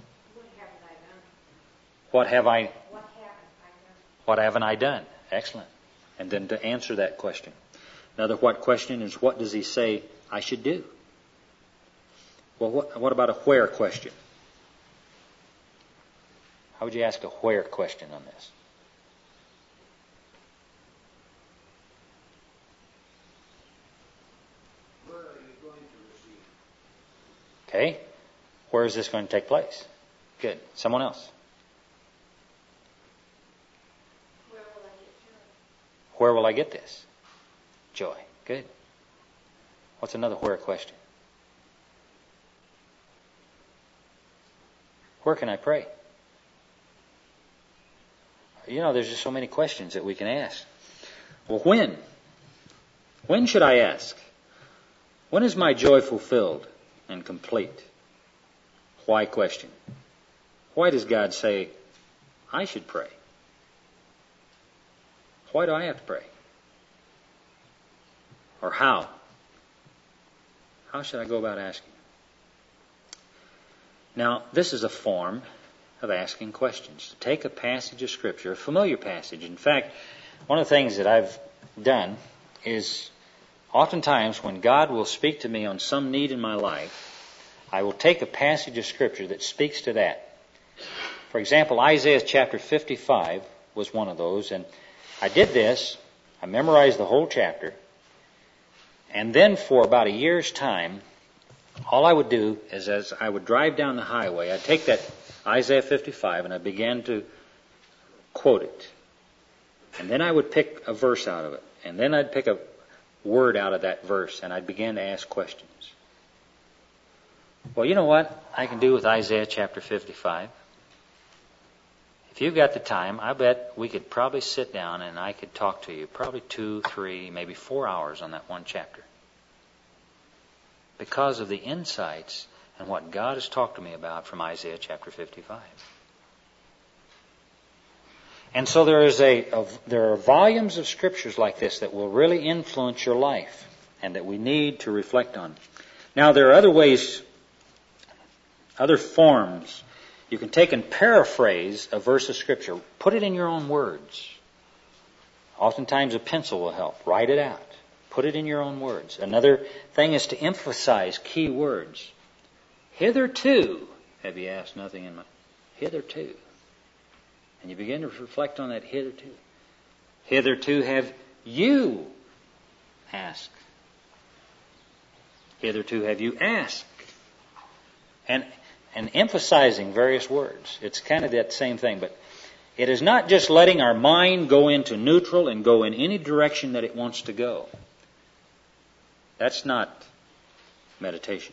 What haven't I done? What haven't I done? Excellent. And then to answer that question. Another what question is, what does he say I should do? Well, what about a where question? How would you ask a where question on this? Where are you going to receive? Okay. Where is this going to take place? Good. Someone else? Where will I get joy? Where will I get this? Joy. Good. What's another where question? Where can I pray? You know, there's just so many questions that we can ask. Well, when? When should I ask? When is my joy fulfilled and complete? Why question? Why does God say I should pray? Why do I have to pray? Or how? How should I go about asking? Now, this is a form of asking questions. Take a passage of Scripture, a familiar passage. In fact, one of the things that I've done is oftentimes when God will speak to me on some need in my life, I will take a passage of Scripture that speaks to that. For example, Isaiah chapter 55 was one of those, and I did this. I memorized the whole chapter, and then for about a year's time, all I would do is as I would drive down the highway, I'd take that Isaiah 55 and I began to quote it. And then I would pick a verse out of it. And then I'd pick a word out of that verse and I'd begin to ask questions. Well, you know what I can do with Isaiah chapter 55? If you've got the time, I bet we could probably sit down and I could talk to you probably 2, 3, maybe 4 hours on that one chapter. Because of the insights and what God has talked to me about from Isaiah chapter 55. And so there are volumes of scriptures like this that will really influence your life and that we need to reflect on. Now, there are other ways, other forms. You can take and paraphrase a verse of Scripture. Put it in your own words. Oftentimes a pencil will help. Write it out. Put it in your own words. Another thing is to emphasize key words. Hitherto, have you asked nothing in my... Hitherto. And you begin to reflect on that hitherto. Hitherto have you asked. Hitherto have you asked. And emphasizing various words. It's kind of that same thing, but it is not just letting our mind go into neutral and go in any direction that it wants to go. That's not meditation.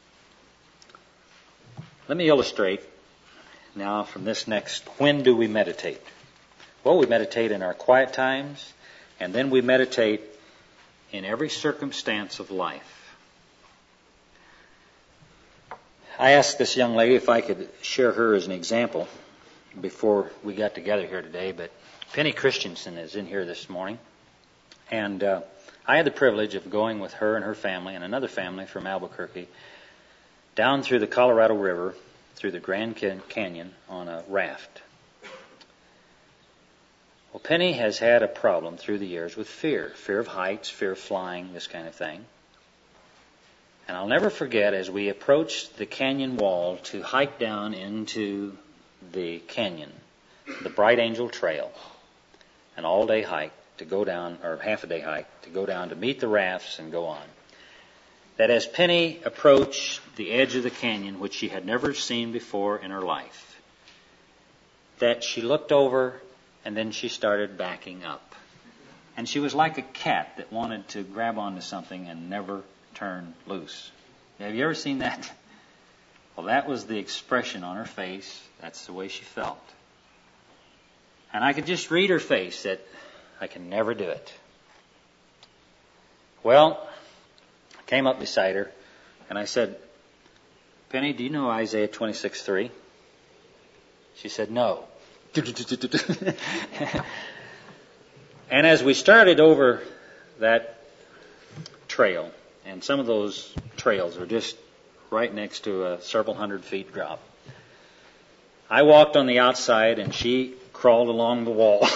Let me illustrate now from this next. When do we meditate? Well, we meditate in our quiet times, and then we meditate in every circumstance of life. I asked this young lady if I could share her as an example before we got together here today, but Penny Christensen is in here this morning, and I had the privilege of going with her and her family and another family from Albuquerque down through the Colorado River, through the Grand Canyon on a raft. Well, Penny has had a problem through the years with fear of heights, fear of flying, this kind of thing. And I'll never forget, as we approached the canyon wall to hike down into the canyon, the Bright Angel Trail, an all-day hike to go down, or half-a-day hike to go down to meet the rafts and go on, that as Penny approached the edge of the canyon, which she had never seen before in her life, that she looked over and then she started backing up. And she was like a cat that wanted to grab onto something and never turn loose. Have you ever seen that? Well, that was the expression on her face. That's the way she felt. And I could just read her face that I can never do it. Well, I came up beside her and I said, Penny, do you know Isaiah 26:3? She said, no. And as we started over that trail, and some of those trails are just right next to a several hundred feet drop, I walked on the outside and she crawled along the wall.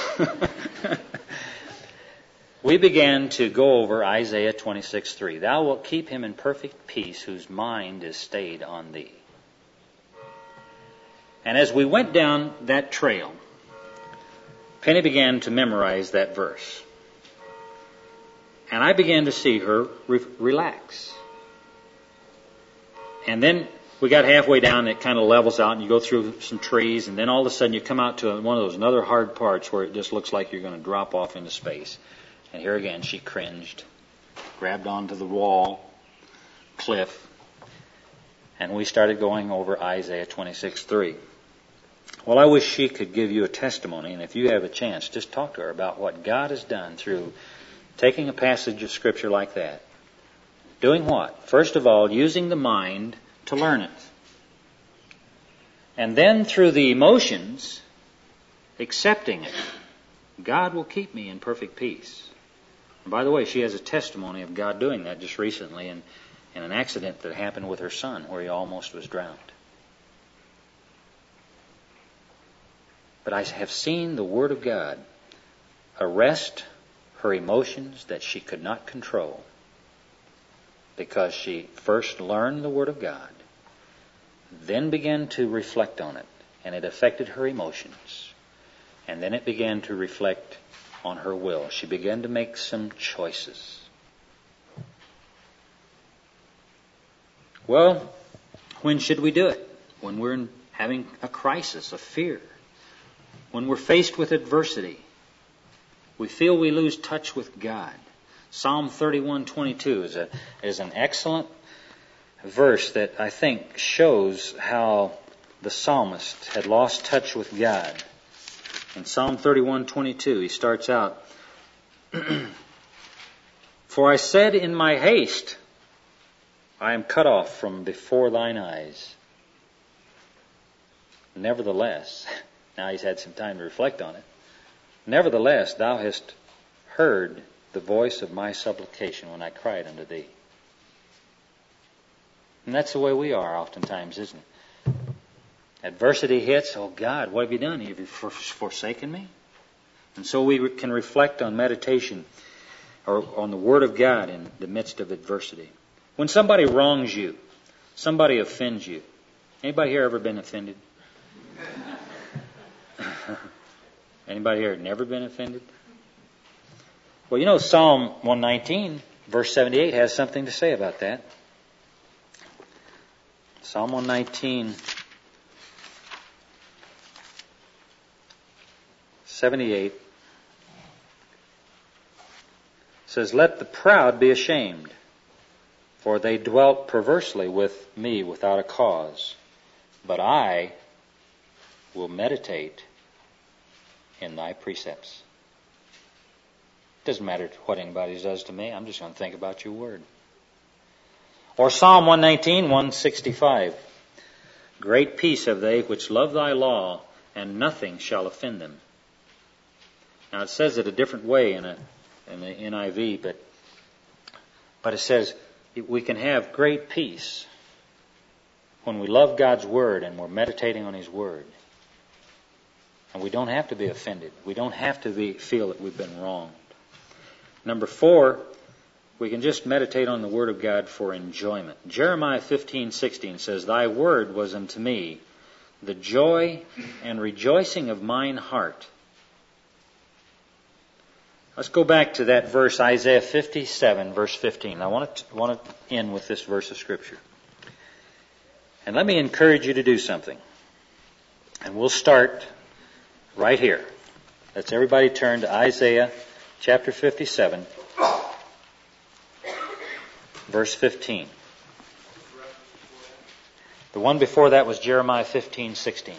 We began to go over Isaiah 26:3. Thou wilt keep him in perfect peace whose mind is stayed on thee. And as we went down that trail, Penny began to memorize that verse. And I began to see her relax. And then we got halfway down, it kind of levels out, and you go through some trees, and then all of a sudden you come out to one of those another hard parts where it just looks like you're going to drop off into space. And here again she cringed, grabbed onto the wall, cliff, and we started going over Isaiah 26:3. Well, I wish she could give you a testimony, and if you have a chance, just talk to her about what God has done through taking a passage of Scripture like that. Doing what? First of all, using the mind to learn it. And then through the emotions, accepting it. God will keep me in perfect peace. And by the way, she has a testimony of God doing that just recently in an accident that happened with her son where he almost was drowned. But I have seen the Word of God arrest her emotions that she could not control because she first learned the Word of God, then began to reflect on it, and it affected her emotions. And then it began to reflect on her will. She began to make some choices. Well, when should we do it? When we're having a crisis, a fear. When we're faced with adversity. We feel we lose touch with God. Psalm 31:22 is an excellent verse that I think shows how the psalmist had lost touch with God. In Psalm 31:22, he starts out, For I said in my haste, I am cut off from before thine eyes. Nevertheless, now he's had some time to reflect on it. Nevertheless, thou hast heard the voice of my supplication when I cried unto thee. And that's the way we are oftentimes, isn't it? Adversity hits, oh God, what have you done? Have you forsaken me? And so we can reflect on meditation or on the Word of God in the midst of adversity. When somebody wrongs you, somebody offends you. Anybody here ever been offended? Anybody here never been offended? Well, you know, Psalm 119, verse 78 has something to say about that. Psalm 119, 78 says, Let the proud be ashamed, for they dwelt perversely with me without a cause. But I will meditate in thy precepts. It doesn't matter what anybody does to me. I'm just going to think about your word. Or Psalm 119, 165. Great peace have they which love thy law, and nothing shall offend them. Now it says it a different way in the NIV, but it says we can have great peace when we love God's word and we're meditating on his word. And we don't have to be offended. We don't have to feel that we've been wronged. Number 4, we can just meditate on the Word of God for enjoyment. Jeremiah 15:16 says, Thy word was unto me the joy and rejoicing of mine heart. Let's go back to that verse, Isaiah 57, verse 15. I want to end with this verse of Scripture. And let me encourage you to do something. And we'll start right here. Let's everybody turn to Isaiah chapter 57, verse 15. The one before that was Jeremiah 15:16.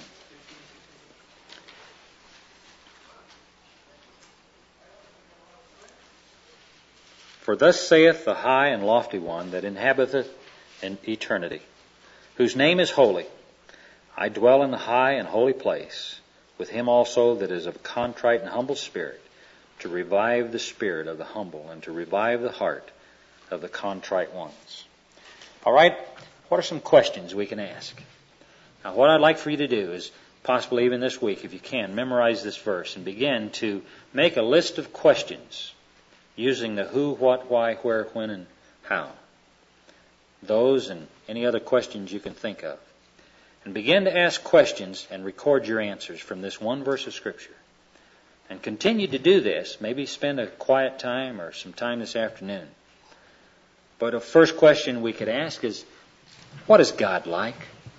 For thus saith the high and lofty one that inhabiteth in eternity, whose name is holy. I dwell in the high and holy place, with him also that is of contrite and humble spirit, to revive the spirit of the humble, and to revive the heart of the contrite ones. All right, what are some questions we can ask? Now, what I'd like for you to do is, possibly even this week, if you can, memorize this verse and begin to make a list of questions using the who, what, why, where, when, and how. Those and any other questions you can think of. And begin to ask questions and record your answers from this one verse of Scripture. And continue to do this. Maybe spend a quiet time or some time this afternoon. But a first question we could ask is, what is God like?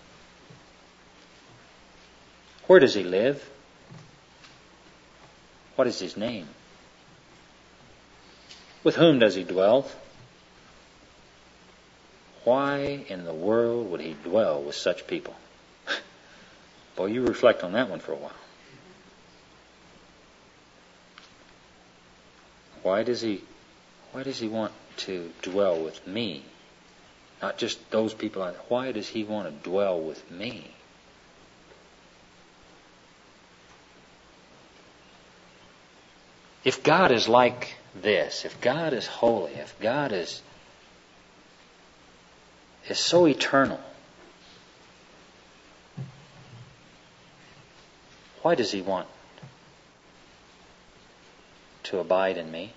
Where does He live? What is His name? With whom does He dwell? Why in the world would He dwell with such people? Boy, you reflect on that one for a while. Why does He want to dwell with me? Not just those people. Why does He want to dwell with me? If God is like this, if God is holy, if God is so eternal, why does He want to abide in me?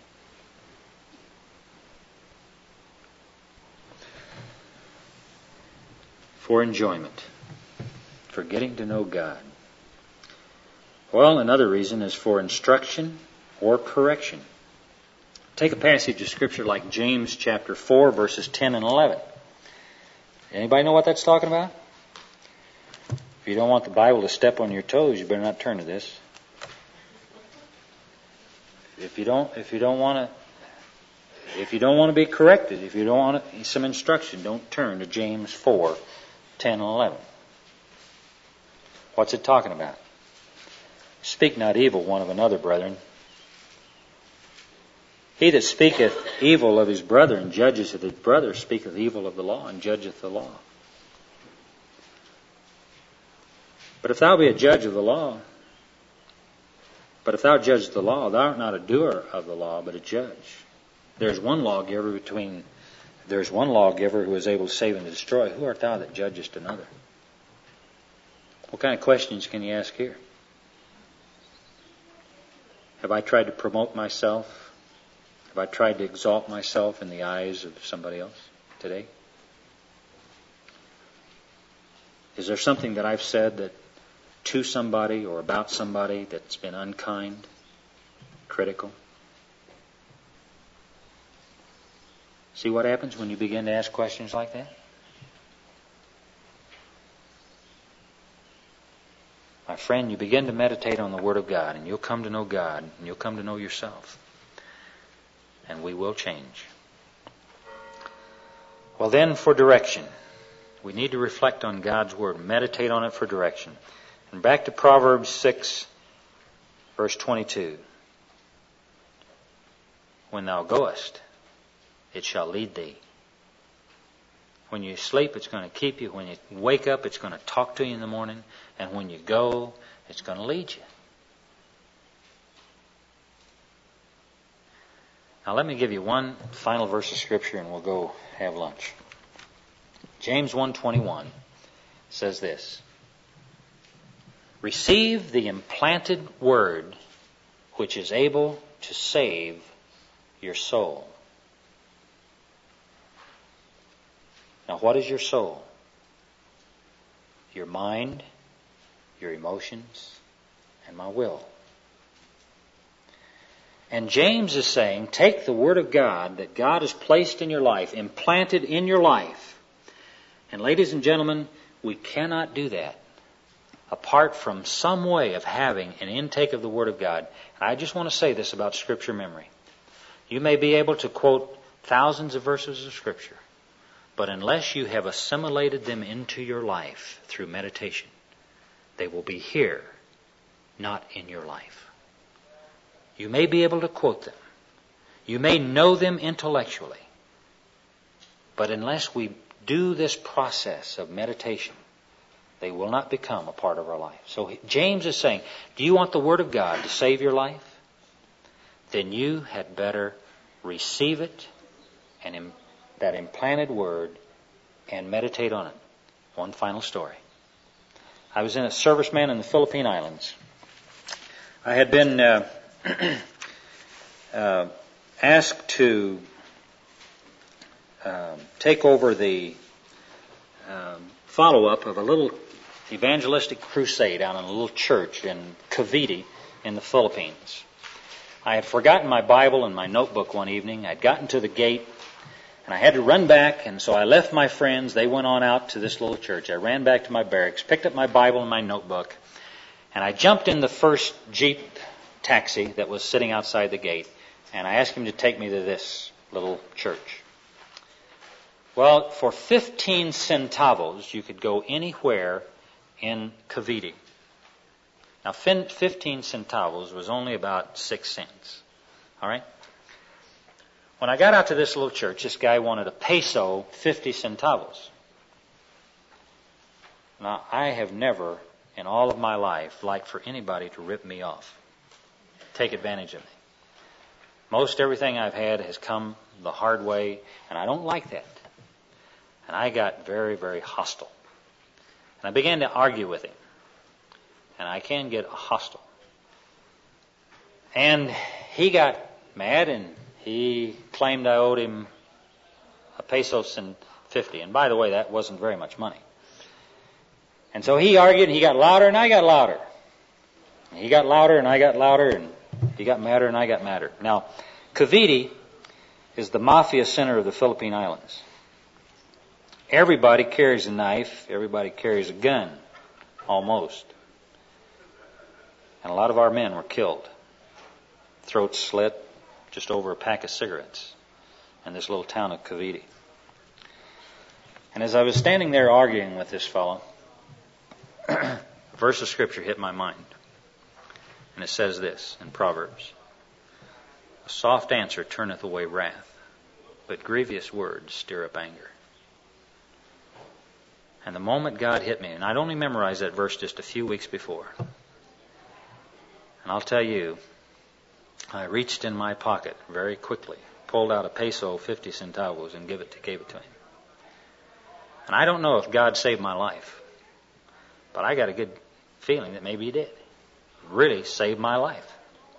For enjoyment, for getting to know God. Well, another reason is for instruction or correction. Take a passage of Scripture like James chapter 4, verses 10 and 11. Anybody know what that's talking about? If you don't want the Bible to step on your toes, you better not turn to this. If you don't want to be corrected, if you don't want some instruction, don't turn to James 4, 10 and 11. What's it talking about? Speak not evil one of another, brethren. He that speaketh evil of his brother and judgeth of his brother speaketh evil of the law and judgeth the law. But if thou be a judge of the law, but if thou judge the law, thou art not a doer of the law, but a judge. There's one lawgiver who is able to save and to destroy. Who art thou that judgest another? What kind of questions can you ask here? Have I tried to promote myself? Have I tried to exalt myself in the eyes of somebody else today? Is there something that I've said that to somebody or about somebody that's been unkind, critical? See what happens when you begin to ask questions like that? My friend, you begin to meditate on the Word of God, and you'll come to know God, and you'll come to know yourself. And we will change. Well then, for direction, we need to reflect on God's Word, meditate on it for direction. And back to Proverbs 6, verse 22. When thou goest, it shall lead thee. When you sleep, it's going to keep you. When you wake up, it's going to talk to you in the morning. And when you go, it's going to lead you. Now let me give you one final verse of Scripture and we'll go have lunch. James 1:21 says this. Receive the implanted word which is able to save your soul. Now, what is your soul? Your mind, your emotions, and my will. And James is saying, take the Word of God that God has placed in your life, implanted in your life. And ladies and gentlemen, we cannot do that apart from some way of having an intake of the Word of God. And I just want to say this about Scripture memory. You may be able to quote thousands of verses of Scripture, but unless you have assimilated them into your life through meditation, they will be here, not in your life. You may be able to quote them. You may know them intellectually. But unless we do this process of meditation, they will not become a part of our life. So James is saying, do you want the Word of God to save your life? Then you had better receive it, and that implanted Word, and meditate on it. One final story. I was in a serviceman in the Philippine Islands. I had been asked to take over the follow-up of a little evangelistic crusade out in a little church in Cavite in the Philippines. I had forgotten my Bible and my notebook one evening. I'd gotten to the gate, and I had to run back, and so I left my friends. They went on out to this little church. I ran back to my barracks, picked up my Bible and my notebook, and I jumped in the first Jeep taxi that was sitting outside the gate, and I asked him to take me to this little church. Well, for 15 centavos, you could go anywhere in Cavite. Now, 15 centavos was only about 6 cents. All right? When I got out to this little church, this guy wanted a peso, 50 centavos. Now, I have never, in all of my life, liked for anybody to rip me off, take advantage of me. Most everything I've had has come the hard way, and I don't like that. And I got very, very hostile. And I began to argue with him. And I can get hostile. And he got mad, and he claimed I owed him a peso and 50. And by the way, that wasn't very much money. And so he argued, and he got louder, and I got louder. And he got louder, and I got louder, and he got madder, and I got madder. Now, Cavite is the mafia center of the Philippine Islands. Everybody carries a knife. Everybody carries a gun, almost. And a lot of our men were killed. Throats slit just over a pack of cigarettes in this little town of Cavite. And as I was standing there arguing with this fellow, a verse of Scripture hit my mind. And it says this in Proverbs: a soft answer turneth away wrath, but grievous words stir up anger. And the moment God hit me, and I'd only memorized that verse just a few weeks before, and I'll tell you, I reached in my pocket very quickly, pulled out a peso, 50 centavos, and gave it to him. And I don't know if God saved my life, but I got a good feeling that maybe He did. Really saved my life.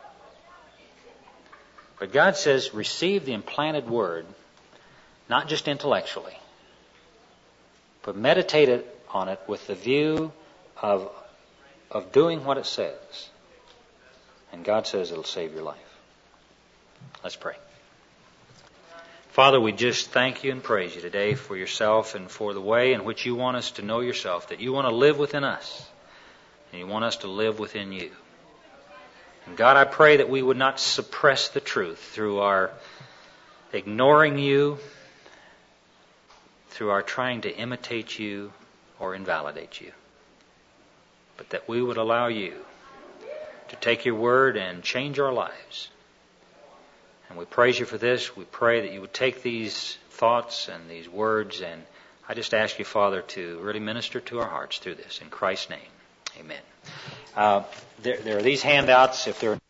But God says, receive the implanted Word, not just intellectually, but meditate on it with the view of doing what it says. And God says it'll save your life. Let's pray. Father, we just thank you and praise you today for yourself and for the way in which you want us to know yourself, that you want to live within us, and you want us to live within you. And God, I pray that we would not suppress the truth through our ignoring you, through our trying to imitate you or invalidate you, but that we would allow you to take your word and change our lives. And we praise you for this. We pray that you would take these thoughts and these words, and I just ask you, Father, to really minister to our hearts through this. In Christ's name, amen. There are these handouts. If there are